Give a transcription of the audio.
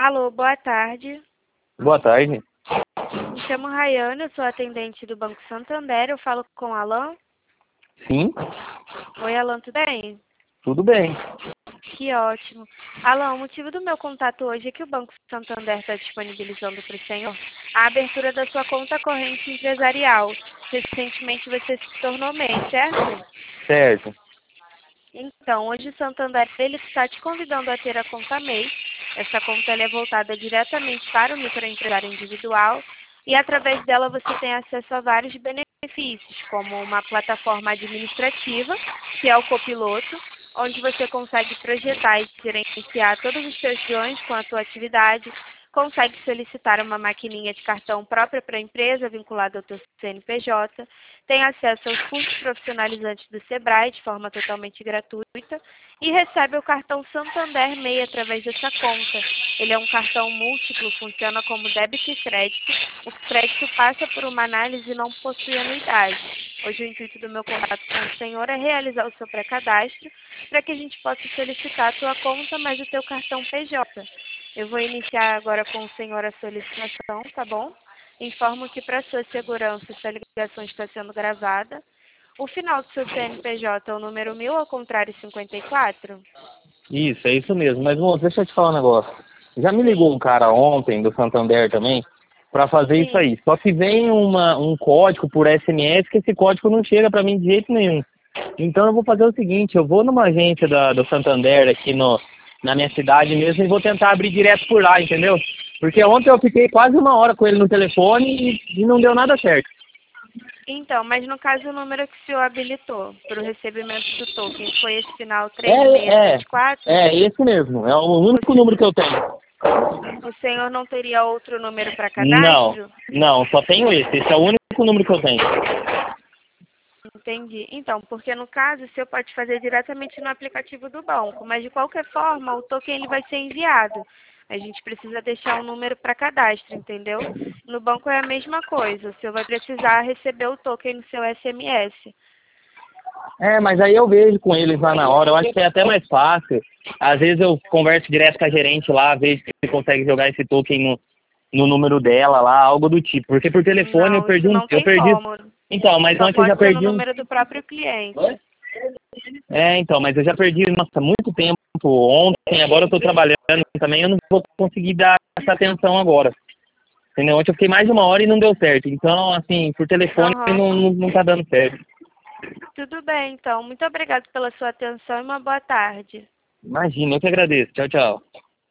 Alô, boa tarde. Boa tarde. Me chamo Rayane, eu sou atendente do Banco Santander. Eu falo com o Alan. Sim, Oi, Alan, tudo bem? tudo bem. Que ótimo. Alan, o motivo do meu contato hoje é que o Banco Santander está disponibilizando para o senhor a abertura da sua conta corrente empresarial. Recentemente você se tornou MEI, certo? Certo. Então, hoje o Santander ele está te convidando a ter a conta MEI. Essa conta ela é voltada diretamente para o microempresário individual e através dela você tem acesso a vários benefícios, como uma plataforma administrativa, que é o Copiloto, onde você consegue projetar e gerenciar todos os seus ganhos com a tua atividade, consegue solicitar uma maquininha de cartão própria para a empresa, vinculada ao teu CNPJ, tem acesso aos cursos profissionalizantes do Sebrae de forma totalmente gratuita e recebe o cartão Santander MEI através dessa conta. Ele é um cartão múltiplo, funciona como débito e crédito. O crédito passa por uma análise e não possui anuidade. Hoje o intuito do meu contato com o senhor é realizar o seu pré-cadastro para que a gente possa solicitar a tua conta, mais o teu cartão PJ. Eu vou iniciar agora com o senhor a solicitação, tá bom? Informo que para sua segurança essa ligação está sendo gravada. O final do seu CNPJ é o número 1000, ao contrário 54? Isso, é isso mesmo. Mas, moço, deixa eu te falar um negócio. Já me ligou Sim, um cara ontem do Santander também para fazer isso sim. aí. Só que vem um código por SMS que esse código não chega para mim de jeito nenhum. Então eu vou fazer o seguinte, eu vou numa agência do Santander aqui na minha cidade mesmo e vou tentar abrir direto por lá, entendeu? Porque ontem eu fiquei quase uma hora com ele no telefone e não deu nada certo. Então, mas no caso o número que o senhor habilitou para o recebimento do token foi esse final É, é, 3674? é esse mesmo. É o O, único número que eu tenho. o senhor não teria outro número para Não, cadastro? não, só tenho esse. Esse é o único número que eu tenho. Entendi. Então, porque no caso, o senhor pode fazer diretamente no aplicativo do banco, mas de qualquer forma, o token ele vai ser enviado. A gente precisa deixar um número para cadastro, entendeu? No banco é a mesma coisa, o senhor vai precisar receber o token no seu SMS. É, mas aí eu vejo com eles lá na hora. Eu acho que é até mais fácil. Às vezes eu converso direto com a gerente lá, vejo se consegue jogar esse token no número dela lá, algo do tipo. Porque por telefone Não, isso não eu tem perdi. como. Então, mas Só ontem eu já pode ser no perdi um. número do próprio cliente. É, então, mas eu já perdi, nossa, muito tempo ontem, agora eu tô trabalhando também, eu não vou conseguir dar essa atenção agora. Entendeu? Ontem eu fiquei mais de uma hora e não deu certo. Então, assim, por telefone Aham. não tá dando certo. Tudo bem, então. Muito obrigada pela sua atenção e uma boa tarde. Imagina, eu que agradeço. Tchau, tchau.